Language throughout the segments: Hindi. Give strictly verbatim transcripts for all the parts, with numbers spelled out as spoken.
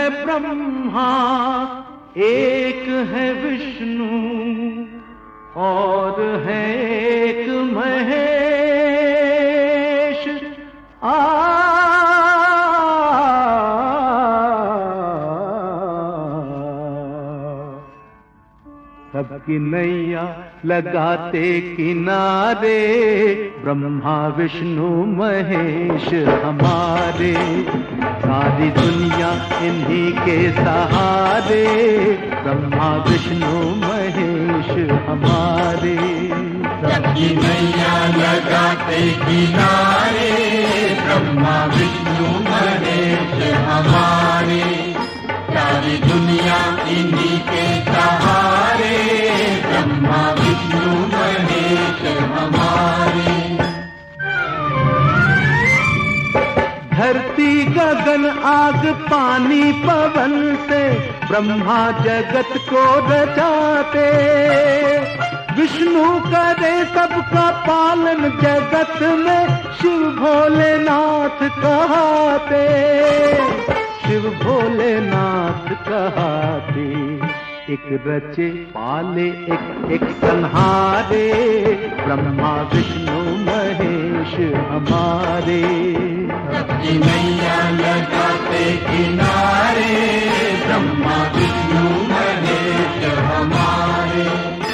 है ब्रह्मा, एक है विष्णु और है एक महेश। आ सबकी नैया लगाते किनारे, ब्रह्मा विष्णु महेश हमारे। सारी दुनिया इन्हीं के सहारे, ब्रह्मा विष्णु महेश हमारे। सबकी नैया लगाते किनारे, ब्रह्मा विष्णु महेश हमारे। सारी दुनिया इन्हीं के सहारे, ब्रह्मा विष्णु महेश हमारे। धरती गगन आग पानी पवन से ब्रह्मा जगत को रचाते, विष्णु करे सबका पालन जगत में शिव भोलेनाथ कहाते, शिव भोलेनाथ कहाते। एक रचे पाले एक एक संहारे, ब्रह्मा विष्णु महेश हमारे। सबकी नैया लगाते किनारे, ब्रह्मा विष्णु महेश हमारे।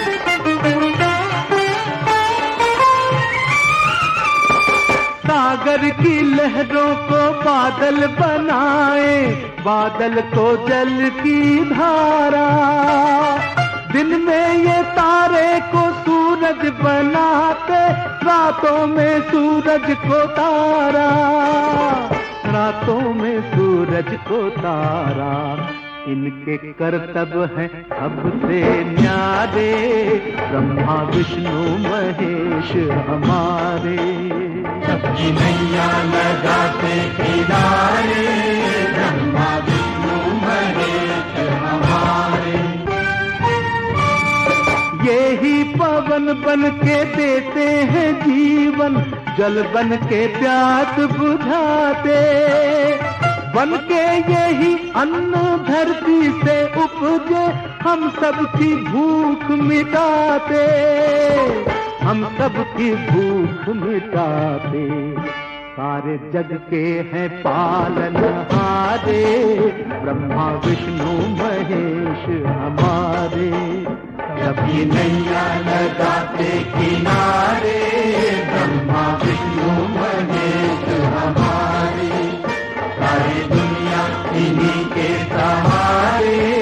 सागर की लहरों को बादल बनाए, बादल को जल की धारा। दिन में ये तारे को सूरज बनाते, रातों में सूरज को तारा, रातों में सूरज को तारा। इनके करतब हैं सबसे न्यारे, ब्रह्मा विष्णु महेश हमारे। सबकी नैया लगाते किनारे, ब्रह्मा विष्णु महेश हमारे। ये ही पवन बन के देते हैं जीवन, जल बन के प्यास बुझाते, बन के यही अन्न धरती से उपजे हम सबकी भूख मिटाते, हम सबकी भूख मिटाते। सारे जग के हैं पालनहारे, ब्रह्मा विष्णु महेश हमारे। सबकी नैया लगाते किनारे, ब्रह्मा विष्णु महेश हमारे। सारी दुनिया इन्हीं के सहारे,